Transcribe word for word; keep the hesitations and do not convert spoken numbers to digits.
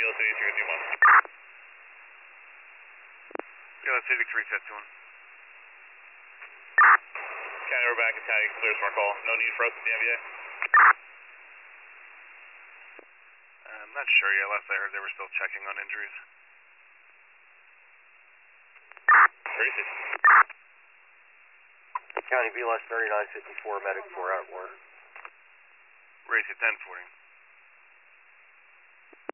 Kilo City three two one. Kilo City three set two one. County, we're back in County, clear smart call. No need for us at the N B A? Uh, I'm not sure yet. Last I heard they were still checking on injuries. Tracy. County B L S thirty-nine fifty-four, medic four out of order. Racy ten forty.